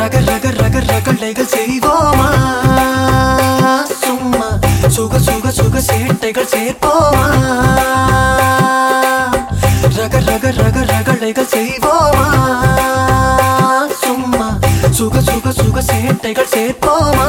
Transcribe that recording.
ரக ரக ரக ரகளைகள் செய்வோமா சும்மா சுக சுக சுக சேட்டைகள் சேர்ப்போமா ரக ரக ரக ரகளைகள் செய்வோமா சும்மா சுக சுக சுக சேட்டைகள் சேர்ப்போமா